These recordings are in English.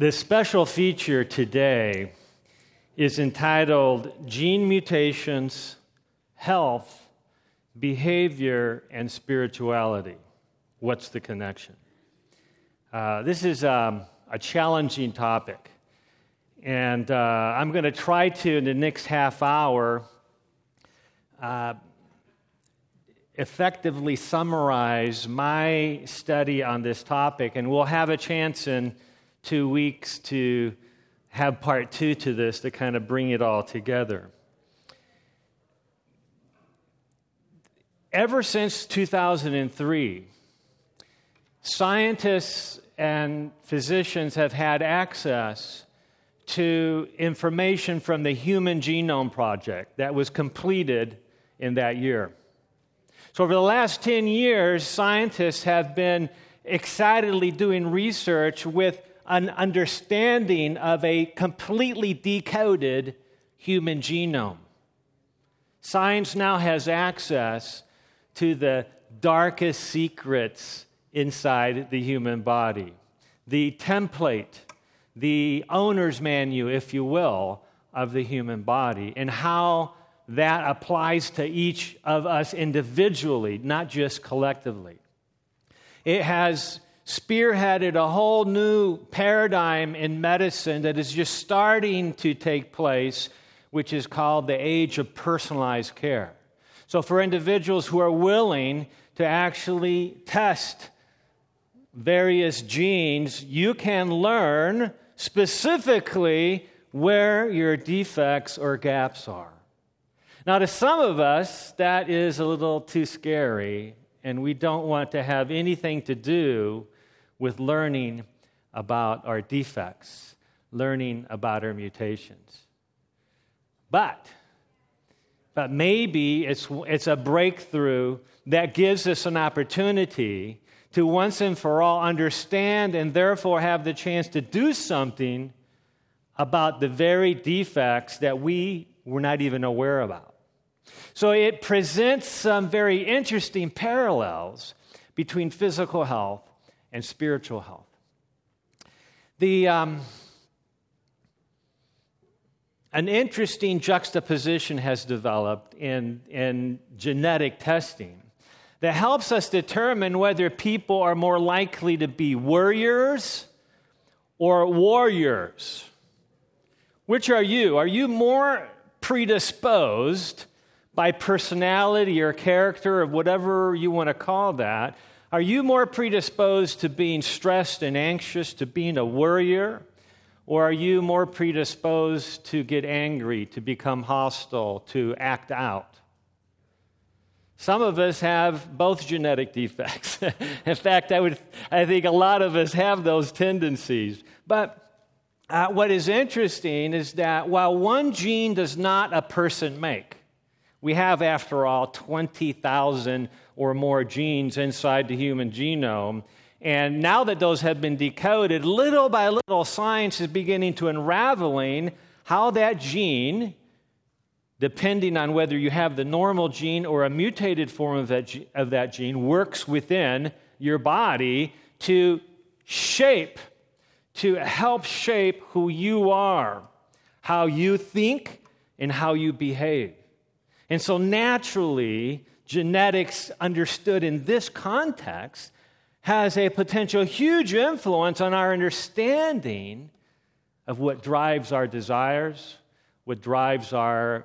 This special feature today is entitled Gene Mutations, Health, Behavior, and Spirituality. What's the connection? This is a challenging topic, and I'm going to try to, in the next half hour, effectively summarize my study on this topic, and we'll have a chance in 2 weeks to have part 2 to this to kind of bring it all together. Ever since 2003, scientists and physicians have had access to information from the Human Genome Project that was completed in that year. So over the last 10 years, scientists have been excitedly doing research with an understanding of a completely decoded human genome. Science now has access to the darkest secrets inside the human body, the template, the owner's manual, if you will, of the human body, and how that applies to each of us individually, not just collectively. It has spearheaded a whole new paradigm in medicine that is just starting to take place, which is called the age of personalized care. So for individuals who are willing to actually test various genes, you can learn specifically where your defects or gaps are. Now, to some of us, that is a little too scary, and we don't want to have anything to do with learning about our defects, learning about our mutations. But maybe it's a breakthrough that gives us an opportunity to once and for all understand and therefore have the chance to do something about the very defects that we were not even aware about. So it presents some very interesting parallels between physical health and spiritual health. An interesting juxtaposition has developed in genetic testing that helps us determine whether people are more likely to be worriers or warriors. Which are you? Are you more predisposed by personality or character or whatever you want to call that? Are you more predisposed to being stressed and anxious, to being a worrier? Or are you more predisposed to get angry, to become hostile, to act out? Some of us have both genetic defects. In fact, I think a lot of us have those tendencies. But what is interesting is that while one gene does not a person make, we have, after all, 20,000 or more genes inside the human genome. And now that those have been decoded, little by little, science is beginning to unraveling how that gene, depending on whether you have the normal gene or a mutated form of that gene, works within your body to help shape who you are, how you think, and how you behave. And so naturally, genetics understood in this context has a potential huge influence on our understanding of what drives our desires, what drives our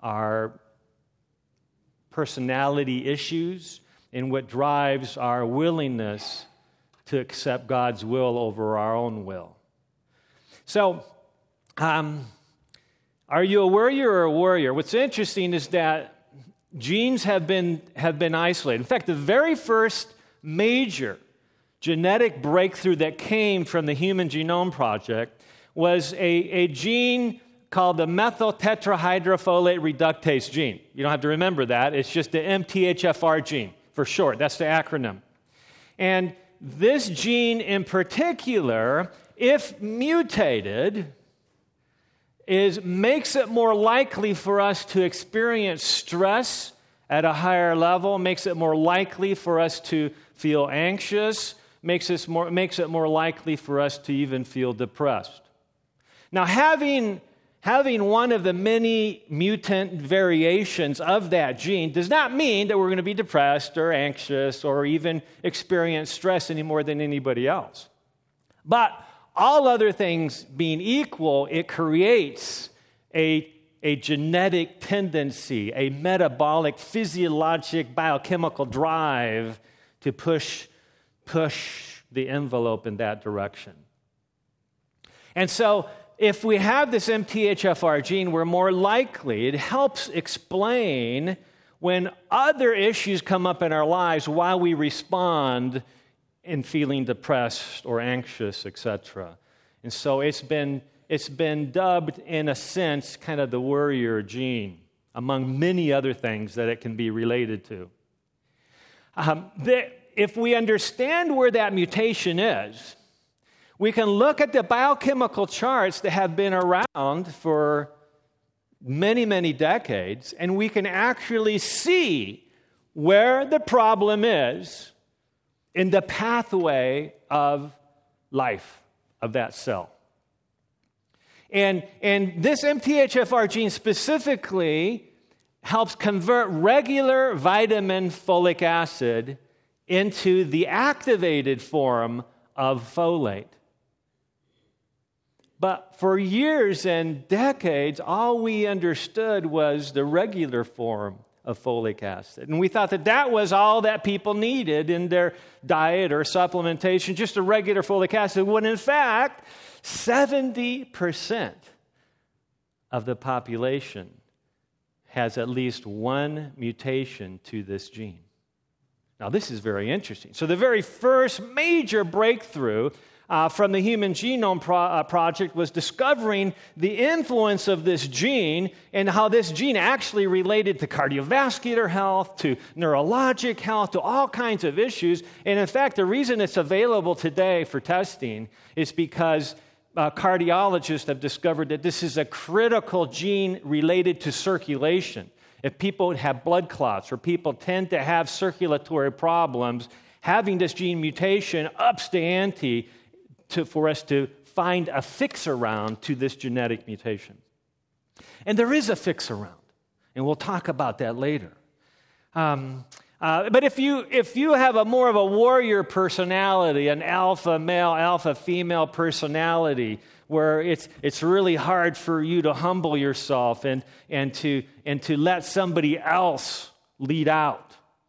personality issues, and what drives our willingness to accept God's will over our own will. So, are you a worrier or a warrior? What's interesting is that genes have been isolated. In fact, the very first major genetic breakthrough that came from the Human Genome Project was a gene called the methyl tetrahydrofolate reductase gene. You don't have to remember that. It's just the MTHFR gene for short. That's the acronym. And this gene in particular, if mutated, makes it more likely for us to experience stress at a higher level, makes it more likely for us to feel anxious, makes it more likely for us to even feel depressed. Now, having one of the many mutant variations of that gene does not mean that we're going to be depressed or anxious or even experience stress any more than anybody else. But all other things being equal, it creates a genetic tendency, a metabolic, physiologic, biochemical drive to push the envelope in that direction. And so, if we have this MTHFR gene, we're more likely, it helps explain when other issues come up in our lives, why we respond in feeling depressed or anxious, etc. And so it's been dubbed, in a sense, kind of the worrier gene, among many other things that it can be related to. If we understand where that mutation is, we can look at the biochemical charts that have been around for many, many decades, and we can actually see where the problem is in the pathway of life of that cell. And this MTHFR gene specifically helps convert regular vitamin folic acid into the activated form of folate. But for years and decades, all we understood was the regular form of folic acid. And we thought that was all that people needed in their diet or supplementation, just a regular folic acid, when in fact, 70% of the population has at least one mutation to this gene. Now, this is very interesting. So the very first major breakthrough from the Human Genome Project was discovering the influence of this gene and how this gene actually related to cardiovascular health, to neurologic health, to all kinds of issues. And in fact, the reason it's available today for testing is because cardiologists have discovered that this is a critical gene related to circulation. If people have blood clots or people tend to have circulatory problems, having this gene mutation ups the ante for us to find a fix-around to this genetic mutation. And there is a fix-around, and we'll talk about that later. But if you have a more of a warrior personality, an alpha male, alpha female personality, where it's really hard for you to humble yourself and to let somebody else lead out,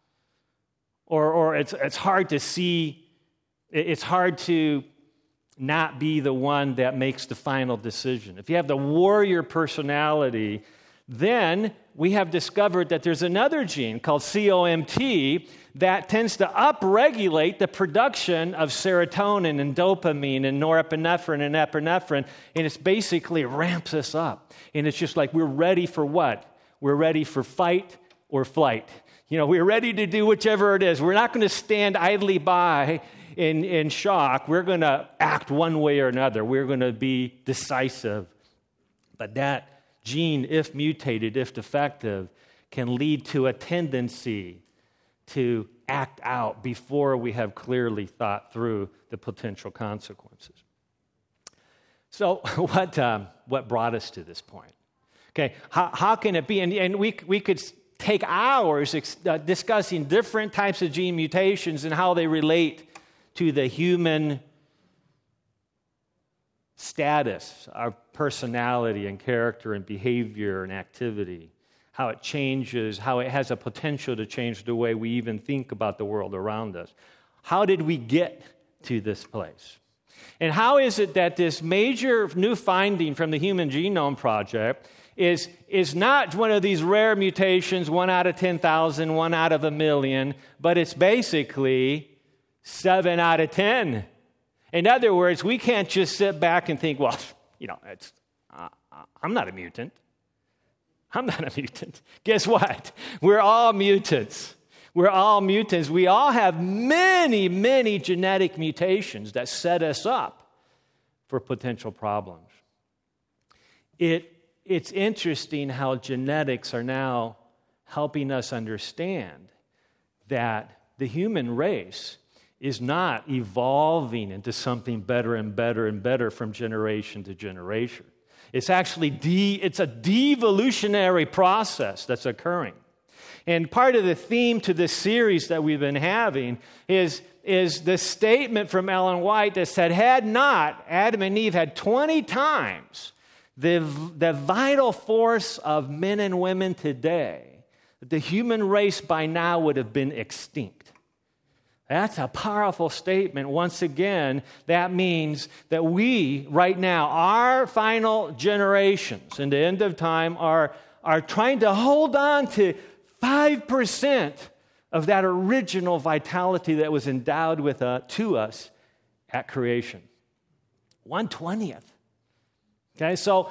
or it's hard to see, it's hard to not be the one that makes the final decision. If you have the warrior personality, then we have discovered that there's another gene called COMT that tends to upregulate the production of serotonin and dopamine and norepinephrine and epinephrine, and it basically ramps us up. And it's just like we're ready for what? We're ready for fight or flight. We're ready to do whichever it is. We're not going to stand idly by in shock. We're going to act one way or another. We're going to be decisive. But that gene, if mutated, if defective, can lead to a tendency to act out before we have clearly thought through the potential consequences. So what brought us to this point? Okay, how can it be? And we could take hours discussing different types of gene mutations and how they relate to the human status, our personality and character and behavior and activity, how it changes, how it has a potential to change the way we even think about the world around us. How did we get to this place? And how is it that this major new finding from the Human Genome Project is not one of these rare mutations, 1 out of 10,000, 1 out of 1,000,000, but it's basically 7 out of 10. In other words, we can't just sit back and think, well, I'm not a mutant. I'm not a mutant. Guess what? We're all mutants. We're all mutants. We all have many, many genetic mutations that set us up for potential problems. It's interesting how genetics are now helping us understand that the human race is not evolving into something better and better and better from generation to generation. It's actually it's a devolutionary process that's occurring. And part of the theme to this series that we've been having is the statement from Ellen White that said, had not Adam and Eve had 20 times the vital force of men and women today, the human race by now would have been extinct. That's a powerful statement. Once again, that means that we, right now, our final generations in the end of time are trying to hold on to 5% of that original vitality that was endowed with to us at creation. 1/20th. Okay, so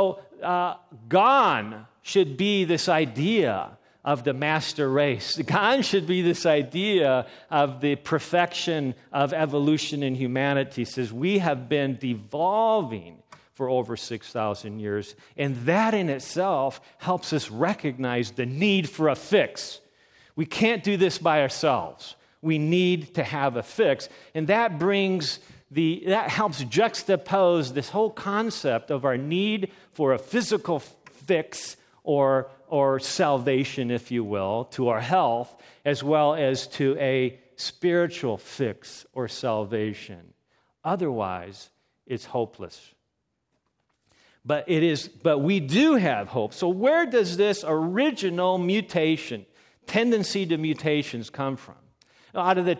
gone should be this idea of the master race. Gone should be this idea of the perfection of evolution in humanity. It says we have been devolving for over 6,000 years, and that in itself helps us recognize the need for a fix. We can't do this by ourselves. We need to have a fix, and that helps juxtapose this whole concept of our need for a physical fix or salvation, if you will, to our health, as well as to a spiritual fix or salvation. Otherwise, it's hopeless. But we do have hope. So where does this original tendency to mutations come from? Out of the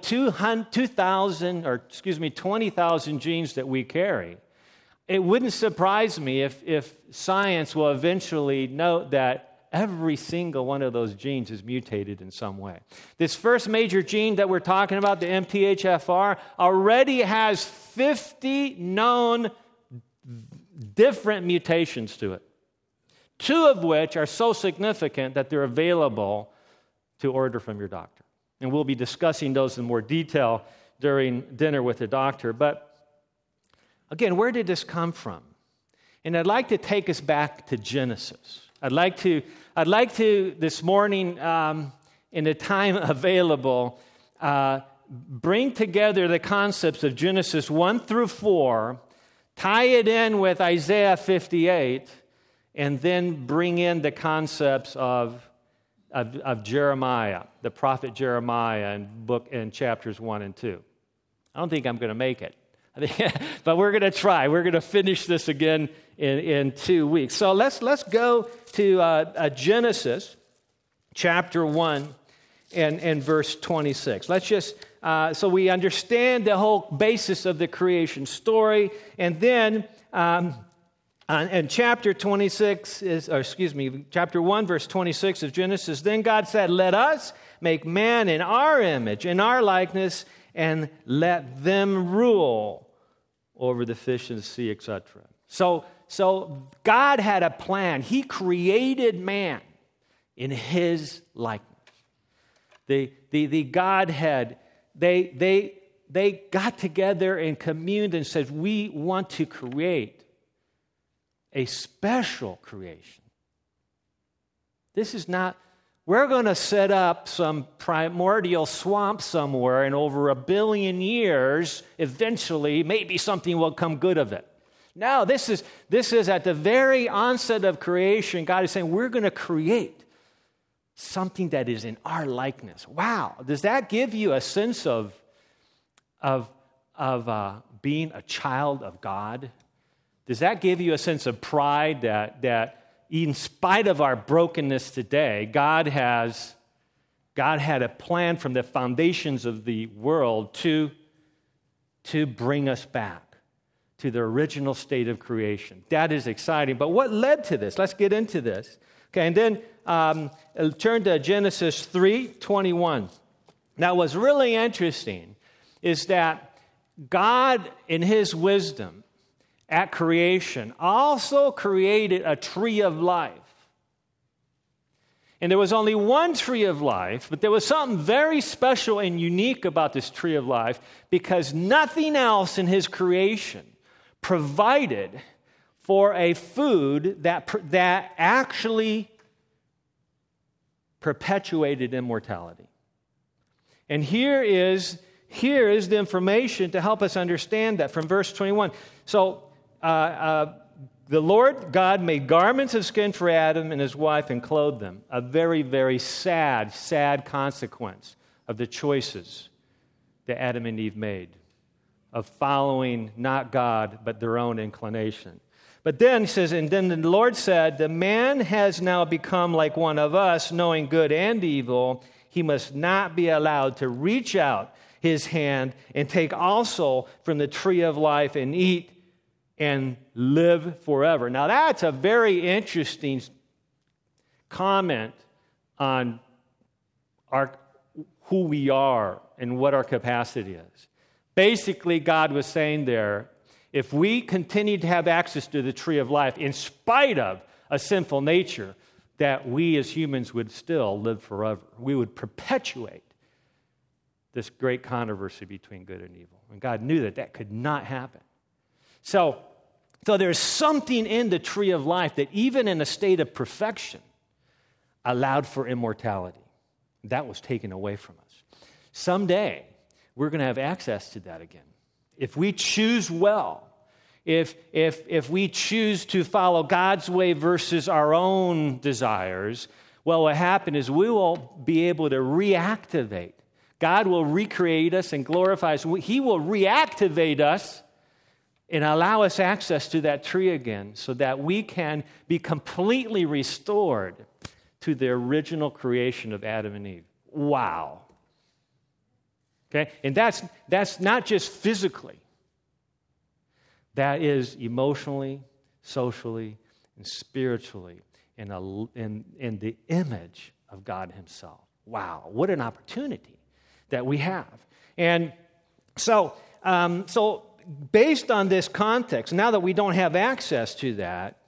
20,000 genes that we carry, it wouldn't surprise me if science will eventually note that every single one of those genes is mutated in some way. This first major gene that we're talking about, the MTHFR, already has 50 known different mutations to it, 2 of which are so significant that they're available to order from your doctor. And we'll be discussing those in more detail during dinner with the doctor. But again, where did this come from? And I'd like to take us back to Genesis. I'd like to this morning, in the time available, bring together the concepts of Genesis 1 through 4, tie it in with Isaiah 58, and then bring in the concepts of Jeremiah, the prophet Jeremiah, in chapters 1 and 2. I don't think I'm going to make it. But we're going to try. We're going to finish this again in 2 weeks. So let's go to Genesis chapter 1 and verse 26. Let's just, so we understand the whole basis of the creation story. And then in chapter 1, verse 26 of Genesis, then God said, let us make man in our image, in our likeness, and let them rule over the fish in the sea, etc. So God had a plan. He created man in His likeness. The Godhead, they got together and communed and said, we want to create a special creation. This is not, we're going to set up some primordial swamp somewhere, and over 1 billion years, eventually, maybe something will come good of it. No, this is at the very onset of creation. God is saying, we're going to create something that is in our likeness. Wow. Does that give you a sense of being a child of God? Does that give you a sense of pride that in spite of our brokenness today, God had a plan from the foundations of the world to bring us back to the original state of creation? That is exciting. But what led to this? Let's get into this. Okay, and then turn to Genesis 3:21. Now, what's really interesting is that God, in His wisdom, at creation, also created a tree of life. And there was only one tree of life, but there was something very special and unique about this tree of life because nothing else in His creation provided for a food that actually perpetuated immortality. And here is here is the information to help us understand that from verse 21. So, the Lord God made garments of skin for Adam and his wife and clothed them. A very, very sad, sad consequence of the choices that Adam and Eve made, of following not God, but their own inclination. But then he says, and then the Lord said, the man has now become like one of us, knowing good and evil. He must not be allowed to reach out his hand and take also from the tree of life and eat and live forever. Now that's a very interesting comment on who we are and what our capacity is. Basically, God was saying there, if we continue to have access to the tree of life in spite of a sinful nature, that we as humans would still live forever. We would perpetuate this great controversy between good and evil. And God knew that that could not happen. So there's something in the tree of life that even in a state of perfection allowed for immortality. That was taken away from us. Someday, we're going to have access to that again. If we choose well, if we choose to follow God's way versus our own desires, well, what happens is we will be able to reactivate. God will recreate us and glorify us. He will reactivate us and allow us access to that tree again so that we can be completely restored to the original creation of Adam and Eve. Wow. Okay? And that's not just physically. That is emotionally, socially, and spiritually in the image of God himself. Wow, what an opportunity that we have. And so based on this context, now that we don't have access to that,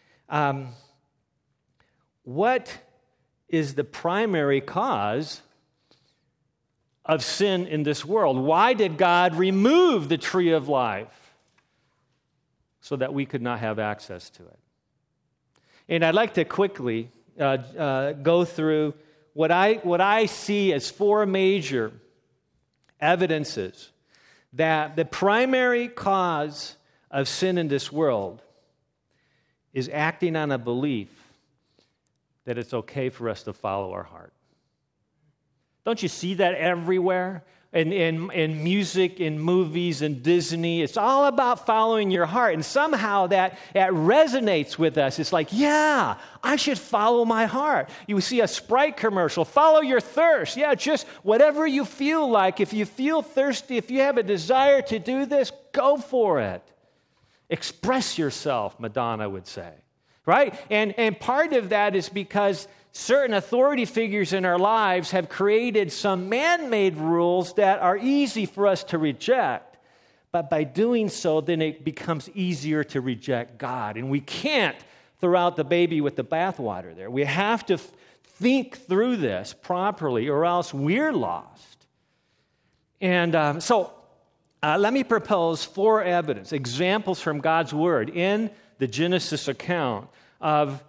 what is the primary cause of sin in this world? Why did God remove the tree of life so that we could not have access to it? And I'd like to quickly go through what I see as four major evidences that the primary cause of sin in this world is acting on a belief that it's okay for us to follow our heart. Don't you see that everywhere? In music, in movies, in Disney, it's all about following your heart. And somehow that resonates with us. It's like, yeah, I should follow my heart. You see a Sprite commercial, follow your thirst. Yeah, just whatever you feel like. If you feel thirsty, if you have a desire to do this, go for it. Express yourself, Madonna would say. Right? And part of that is because certain authority figures in our lives have created some man-made rules that are easy for us to reject. But by doing so, then it becomes easier to reject God. And we can't throw out the baby with the bathwater there. We have to think through this properly or else we're lost. And so let me propose four examples from God's Word in the Genesis account of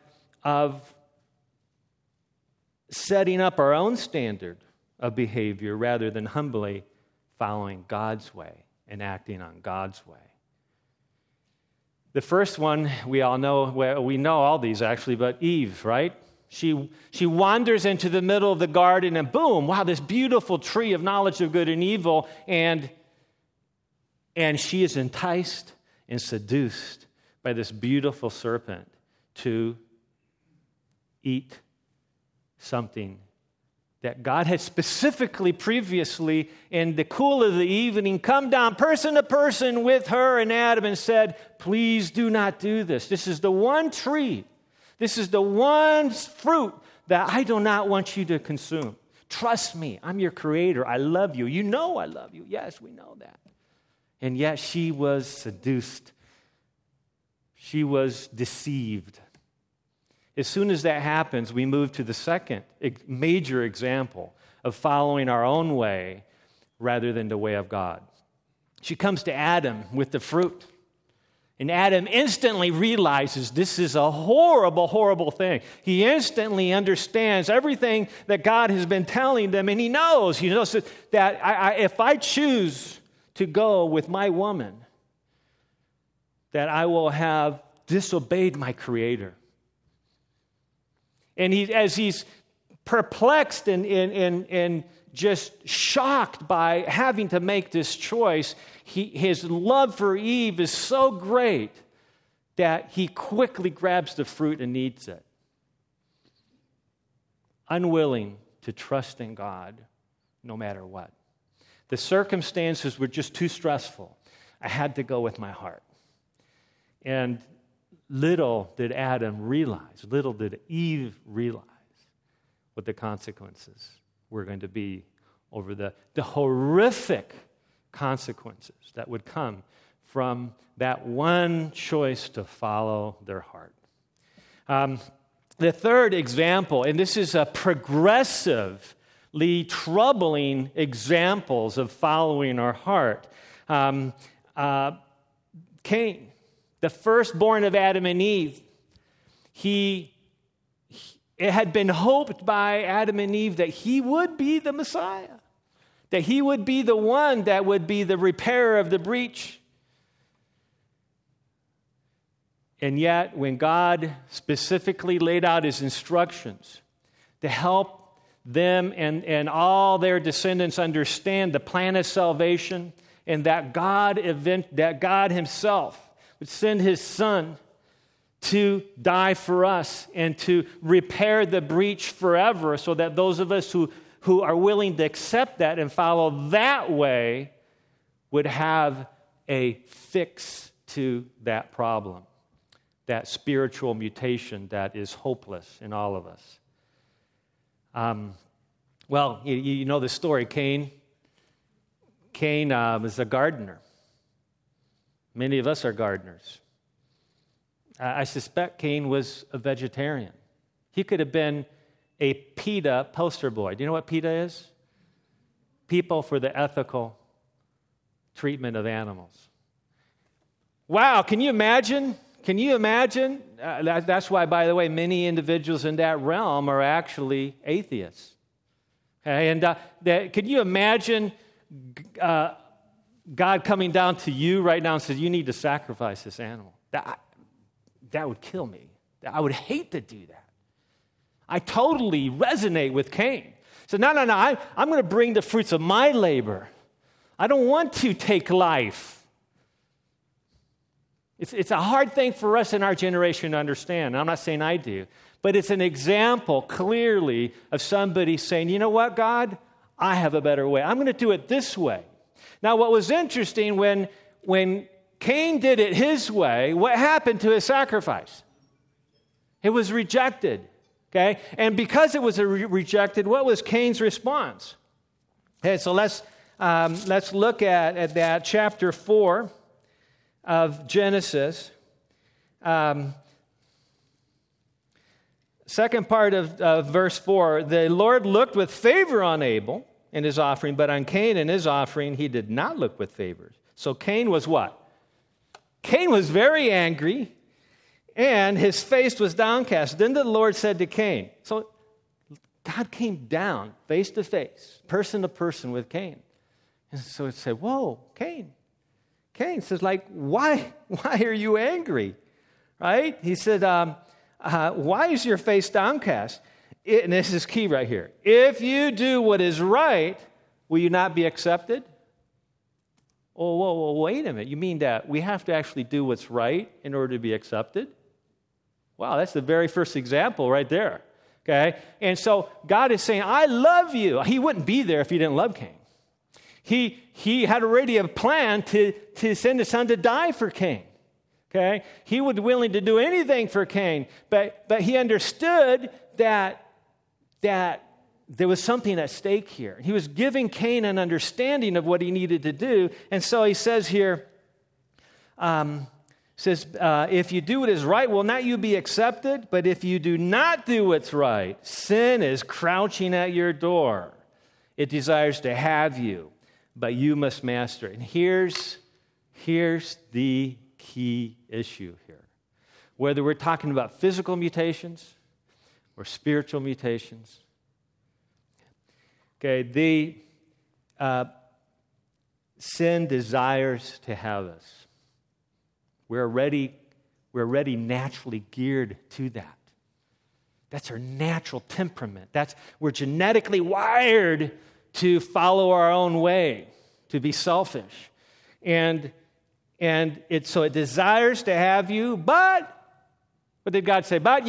setting up our own standard of behavior rather than humbly following God's way and acting on God's way. The first one, we all know, we know all these actually, but Eve, right? She wanders into the middle of the garden and boom, wow, this beautiful tree of knowledge of good and evil, and she is enticed and seduced by this beautiful serpent to eat something that God had specifically previously in the cool of the evening come down person to person with her and Adam and said, please do not do this. This is the one tree. This is the one fruit that I do not want you to consume. Trust me, I'm your creator. I love you. You know I love you. Yes, we know that. And yet she was seduced. She was deceived. As soon as that happens, we move to the second major example of following our own way rather than the way of God. She comes to Adam with the fruit, And Adam instantly realizes this is a horrible, horrible thing. He instantly understands everything that God has been telling them, and he knows that if I choose to go with my woman, that I will have disobeyed my Creator. And as he's perplexed and just shocked by having to make this choice, his love for Eve is so great that he quickly grabs the fruit and eats it. Unwilling to trust in God no matter what. The circumstances were just too stressful. I had to go with my heart. And little did Eve realize what the consequences were going to be over the horrific consequences that would come from that one choice to follow their heart. The third example, and this is a progressively troubling examples of following our heart. Cain, the firstborn of Adam and Eve, it had been hoped by Adam and Eve that he would be the Messiah, that he would be the one that would be the repairer of the breach. And yet, when God specifically laid out his instructions to help them and all their descendants understand the plan of salvation, and that God himself would send his Son to die for us and to repair the breach forever, so that those of us who are willing to accept that and follow that way would have a fix to that problem, that spiritual mutation that is hopeless in all of us. Well, you know the story. Cain was a gardener. Many of us are gardeners. I suspect Cain was a vegetarian. He could have been a PETA poster boy. Do you know what PETA is? People for the Ethical Treatment of Animals. Wow, can you imagine? Can you imagine? That's why, by the way, many individuals in that realm are actually atheists. Okay? And can you imagine God coming down to you right now and says, you need to sacrifice this animal? That would kill me. I would hate to do that. I totally resonate with Cain. So no, I'm going to bring the fruits of my labor. I don't want to take life. It's a hard thing for us in our generation to understand. I'm not saying I do. But it's an example, clearly, of somebody saying, you know what, God? I have a better way. I'm going to do it this way. Now, what was interesting, when Cain did it his way, what happened to his sacrifice? It was rejected. Okay? And because it was rejected, what was Cain's response? Okay, so let's look at that, chapter 4 of Genesis. Second part of verse 4, the Lord looked with favor on Abel and his offering, but on Cain and his offering he did not look with favor. So Cain was what? Cain was very angry, and his face was downcast. Then the Lord said to Cain, so God came down face to face, person to person with Cain. And so it said, whoa, Cain. Cain says, why are you angry? Right? He said, why is your face downcast? And this is key right here. If you do what is right, will you not be accepted? Oh, whoa, wait a minute. You mean that we have to actually do what's right in order to be accepted? Wow, that's the very first example right there. Okay? And so God is saying, I love you. He wouldn't be there if he didn't love Cain. He had already a plan to send his son to die for Cain. Okay? He was willing to do anything for Cain, but he understood that there was something at stake here. He was giving Cain an understanding of what he needed to do, and so he says here, if you do what is right, will not you be accepted? But if you do not do what's right, sin is crouching at your door. It desires to have you, but you must master it. And here's the key issue here. Whether we're talking about physical mutations or spiritual mutations. Okay, sin desires to have us. We're already naturally geared to that. That's our natural temperament. We're genetically wired to follow our own way, to be selfish. And it desires to have you, but what did God say? But,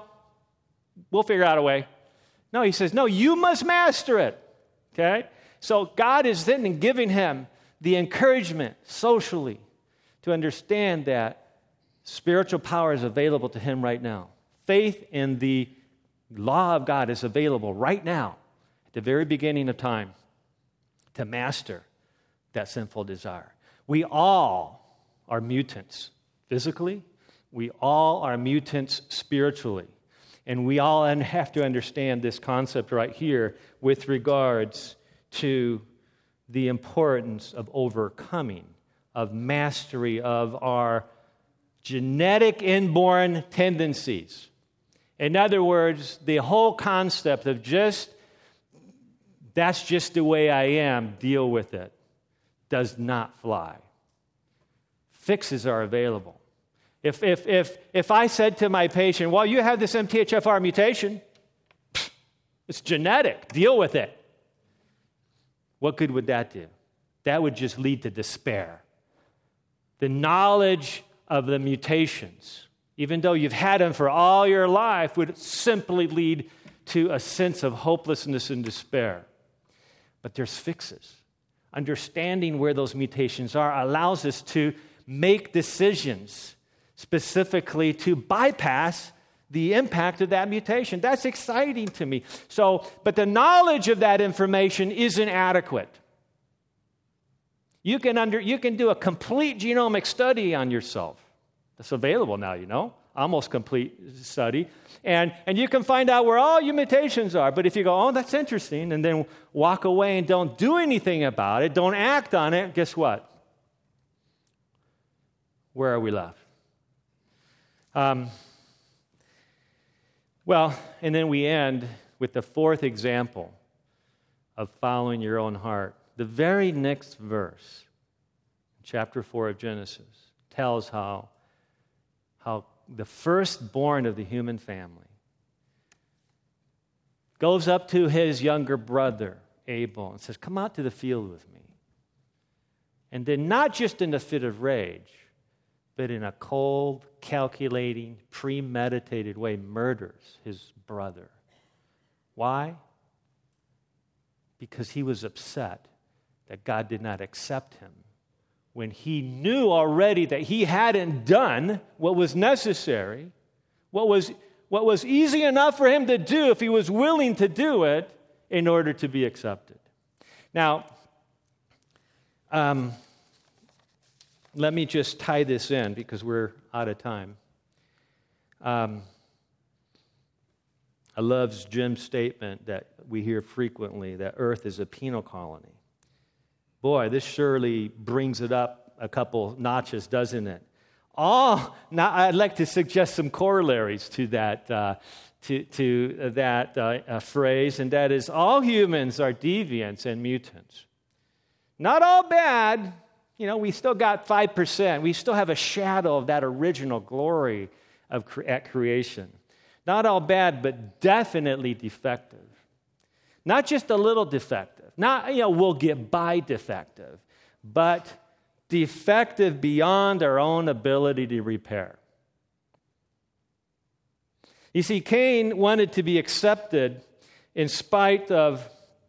we'll figure out a way. No, he says, no, you must master it. Okay? So God is then giving him the encouragement socially to understand that spiritual power is available to him right now. Faith in the law of God is available right now, at the very beginning of time, to master that sinful desire. We all are mutants physically. We all are mutants spiritually. And we all have to understand this concept right here with regards to the importance of overcoming, of mastery of our genetic inborn tendencies. In other words, the whole concept of that's just the way I am, deal with it, does not fly. Fixes are available. If I said to my patient, well, you have this MTHFR mutation, it's genetic, deal with it. What good would that do? That would just lead to despair. The knowledge of the mutations, even though you've had them for all your life, would simply lead to a sense of hopelessness and despair. But there's fixes. Understanding where those mutations are allows us to make decisions specifically to bypass the impact of that mutation. That's exciting to me. But the knowledge of that information isn't adequate. You can do a complete genomic study on yourself. That's available now, almost complete study. And you can find out where all your mutations are. But if you go, oh, that's interesting, and then walk away and don't do anything about it, don't act on it, guess what? Where are we left? And then we end with the fourth example of following your own heart. The very next verse, chapter 4 of Genesis, tells how the firstborn of the human family goes up to his younger brother, Abel, and says, come out to the field with me. And then not just in a fit of rage, but in a cold, calculating, premeditated way, murders his brother. Why? Because he was upset that God did not accept him when he knew already that he hadn't done what was necessary, what was easy enough for him to do if he was willing to do it in order to be accepted. Now, let me just tie this in because we're out of time. I love Jim's statement that we hear frequently, that Earth is a penal colony. Boy, this surely brings it up a couple notches, doesn't it? Now I'd like to suggest some corollaries to that phrase, and that is all humans are deviants and mutants. Not all bad. We still got 5%. We still have a shadow of that original glory at creation. Not all bad, but definitely defective. Not just a little defective. Not, we'll get by defective, but defective beyond our own ability to repair. You see, Cain wanted to be accepted in spite of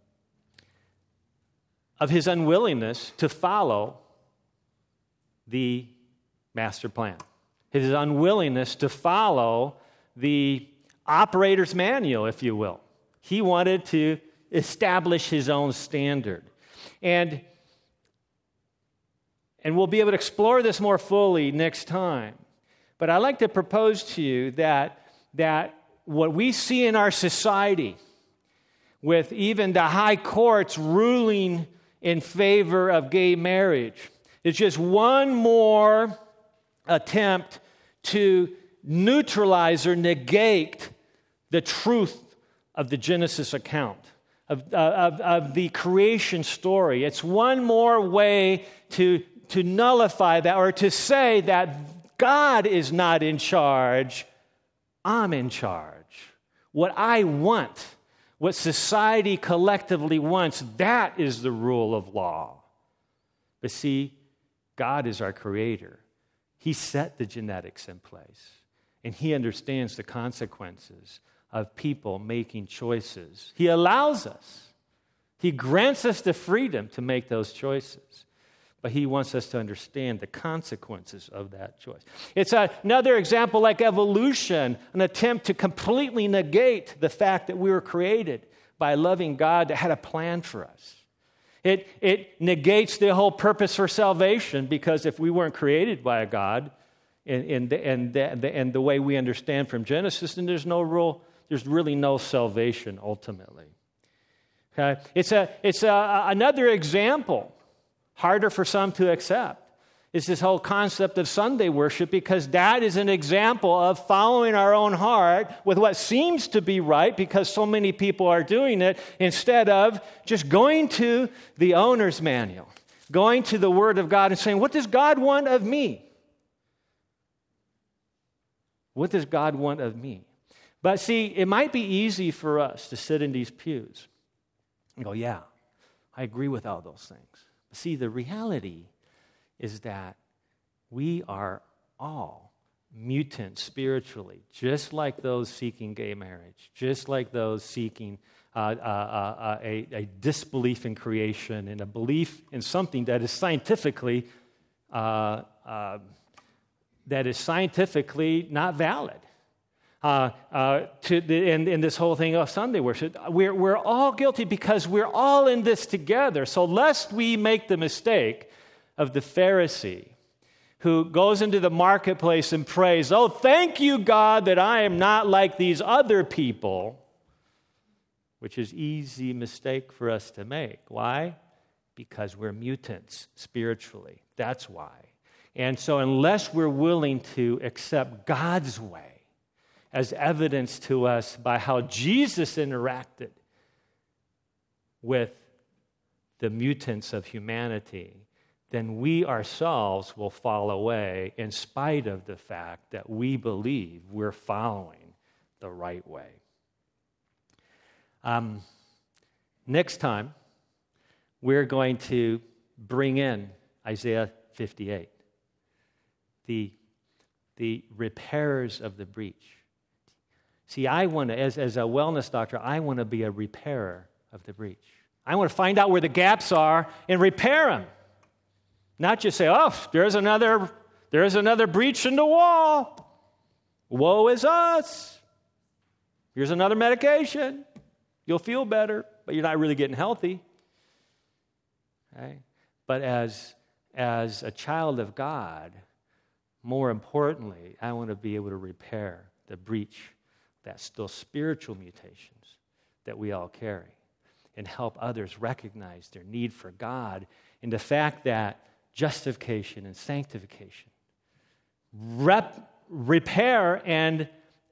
his unwillingness to follow the master plan. His unwillingness to follow the operator's manual, if you will. He wanted to establish his own standard. And we'll be able to explore this more fully next time. But I'd like to propose to you that what we see in our society, with even the high courts ruling in favor of gay marriage, is just one more attempt to neutralize or negate the truth of the Genesis account, of the creation story. It's one more way to nullify that, or to say that God is not in charge, I'm in charge. What I want, what society collectively wants, that is the rule of law. But see, God is our creator. He set the genetics in place, and He understands the consequences of people making choices. He allows us. He grants us the freedom to make those choices. But He wants us to understand the consequences of that choice. It's another example like evolution, an attempt to completely negate the fact that we were created by a loving God that had a plan for us. It negates the whole purpose for salvation, because if we weren't created by a God in the way we understand from Genesis, then there's really no salvation ultimately. Okay? It's another example, harder for some to accept, is this whole concept of Sunday worship, because that is an example of following our own heart with what seems to be right, because so many people are doing it, instead of just going to the owner's manual, going to the Word of God and saying, what does God want of me? What does God want of me? But see, it might be easy for us to sit in these pews and go, yeah, I agree with all those things. But see, the reality is that we are all mutant spiritually, just like those seeking gay marriage, just like those seeking a disbelief in creation and a belief in something that is scientifically not valid. In this whole thing of Sunday worship, we're all guilty because we're all in this together. So lest we make the mistake of the Pharisee who goes into the marketplace and prays, oh, thank you, God, that I am not like these other people, which is an easy mistake for us to make. Why? Because we're mutants spiritually. That's why. And so unless we're willing to accept God's way as evidence to us by how Jesus interacted with the mutants of humanity, then we ourselves will fall away in spite of the fact that we believe we're following the right way. Next time, we're going to bring in Isaiah 58, the repairers of the breach. See, I want to, as a wellness doctor, I want to be a repairer of the breach. I want to find out where the gaps are and repair them. Not just say, oh, there's another breach in the wall. Woe is us. Here's another medication. You'll feel better, but you're not really getting healthy. Okay? But as a child of God, more importantly, I want to be able to repair the breach, that's those spiritual mutations that we all carry, and help others recognize their need for God and the fact that justification and sanctification repair and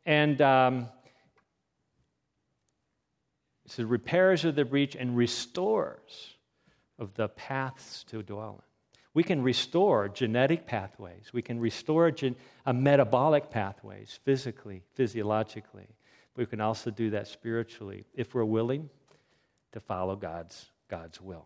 so repairs of the breach and restores of the paths to dwell in. We can restore genetic pathways. We can restore metabolic pathways physically, physiologically. We can also do that spiritually if we're willing to follow God's will.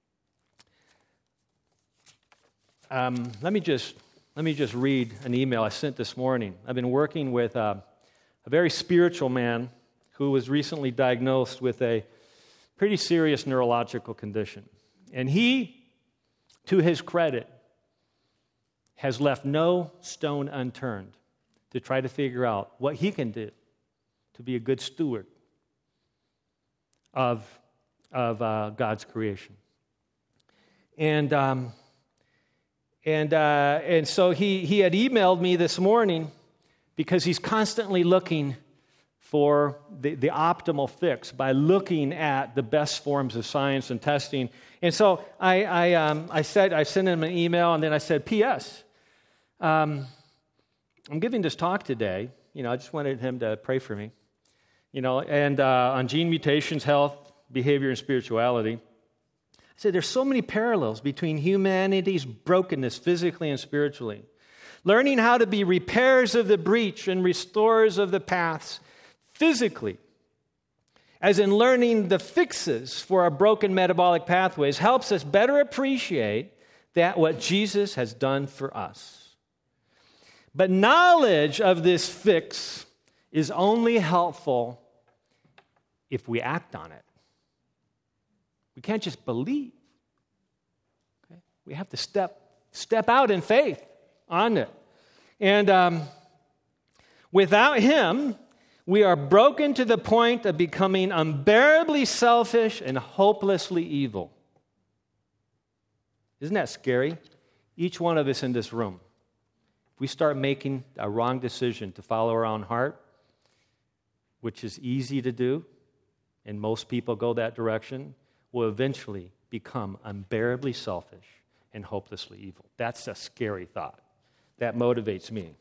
Let me just read an email I sent this morning. I've been working with a very spiritual man who was recently diagnosed with a pretty serious neurological condition. And he, to his credit, has left no stone unturned to try to figure out what he can do to be a good steward of God's creation. And so he had emailed me this morning because he's constantly looking for the optimal fix by looking at the best forms of science and testing. And so I sent him an email, and then I said, P.S., I'm giving this talk today. I just wanted him to pray for me. And on gene mutations, health, behavior, and spirituality. I said there's so many parallels between humanity's brokenness physically and spiritually. Learning how to be repairers of the breach and restorers of the paths physically, as in learning the fixes for our broken metabolic pathways, helps us better appreciate what Jesus has done for us. But knowledge of this fix is only helpful if we act on it. We can't just believe. Okay? We have to step out in faith on it. And without him, we are broken to the point of becoming unbearably selfish and hopelessly evil. Isn't that scary? Each one of us in this room. If we start making a wrong decision to follow our own heart, which is easy to do, and most people go that direction, we'll eventually become unbearably selfish and hopelessly evil. That's a scary thought. That motivates me.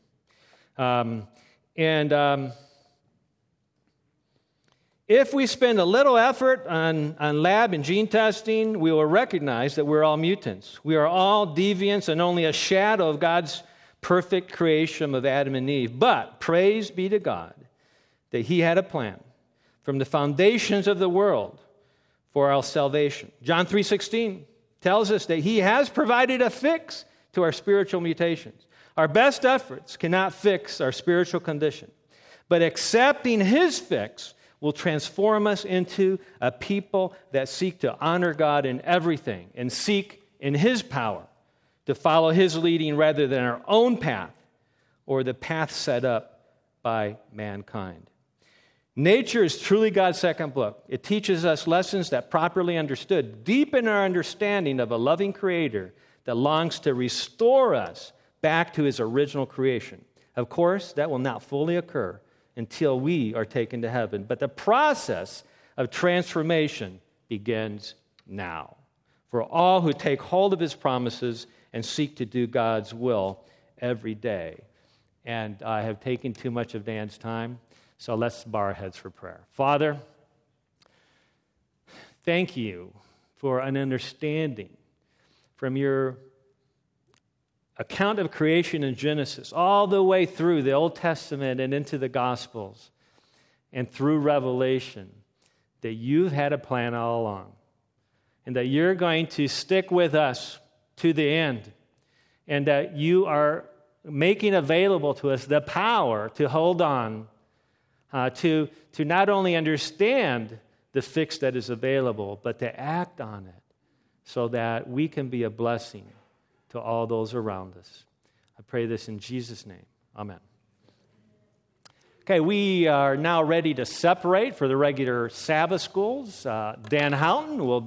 If we spend a little effort on lab and gene testing, we will recognize that we're all mutants. We are all deviants and only a shadow of God's perfect creation of Adam and Eve. But praise be to God that he had a plan from the foundations of the world for our salvation. John 3:16 tells us that he has provided a fix to our spiritual mutations. Our best efforts cannot fix our spiritual condition, but accepting his fix will transform us into a people that seek to honor God in everything and seek in his power to follow his leading rather than our own path or the path set up by mankind. Nature is truly God's second book. It teaches us lessons that, properly understood, deepen our understanding of a loving Creator that longs to restore us back to his original creation. Of course, that will not fully occur until we are taken to heaven, but the process of transformation begins now for all who take hold of his promises and seek to do God's will every day. And I have taken too much of Dan's time, so let's bow our heads for prayer. Father, thank you for an understanding from your account of creation in Genesis all the way through the Old Testament and into the Gospels and through Revelation, that you've had a plan all along and that you're going to stick with us to the end, and that you are making available to us the power to hold on, to not only understand the fix that is available, but to act on it so that we can be a blessing to all those around us. I pray this in Jesus' name. Amen. Okay, we are now ready to separate for the regular Sabbath schools. Dan Houghton will